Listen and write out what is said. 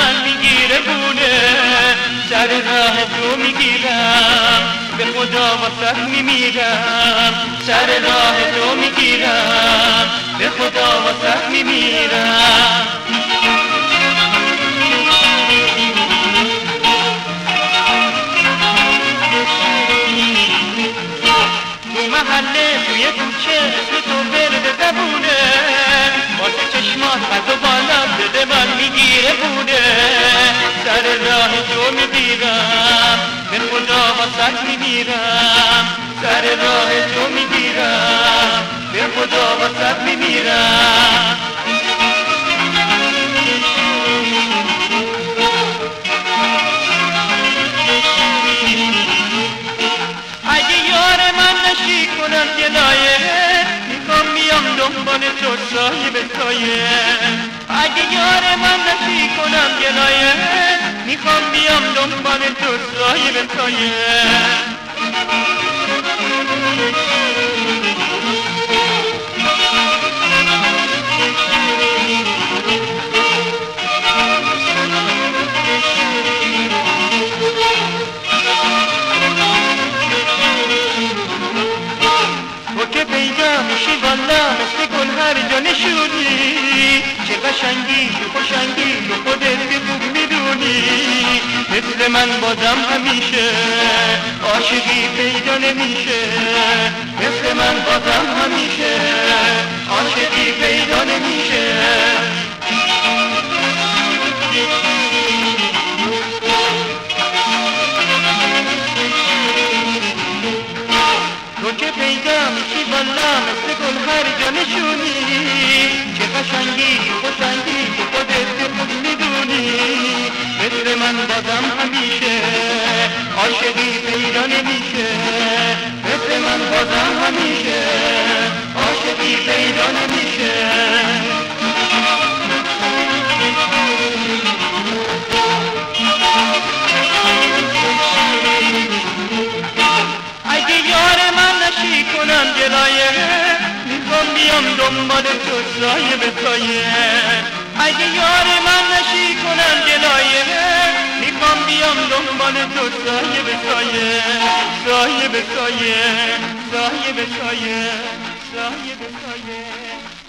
من میگیره بونه، سر راه تو میگیرم، به خدا واسه میمیرم، سر راه تو میگیرم، به خدا واسه میمیرم. محله توی کوچه اسم تو برد زبونه، واسه چشمات قد و بالا بده من میگیره بونه، سر راه تو میگیرم، به خدا واسه میمیرم، سر راه تو میگیرم، به خدا واسه میمیرم. اگه یار من نشی کنم گلایه، میخوام بیام دنبال تو سایه به سایه. اگه یار من نشی کنم گلایه، میخوام بیام دنبال تو سایه به سایه. پیدا میشی والا مثل گل هر جا نشونی، چه قشنگی تو خوشنگی تو خودت که خوب میدونی، مثل من بازم همیشه عاشقی پیدا نمیشه، مثل من بازم همیشه عاشقی پیدا نمیشه. تو که پیدا میشی والا مثل گل هر جا نشونی، چه قشنگی خوشنگی تو خودت که خوب میدونی، مثل من بازم همیشه عاشقی پیدا نمیشه، مثل من بازم همیشه عاشقی پیدا نمیشه. کنم گلایه، میخوام بیام دنبال تو سایه به سایه. اگه یار من نشی کنم گلایه، میخوام بیام دنبال تو سایه به سایه، سایه به سایه، سایه به سایه، سایه به سایه.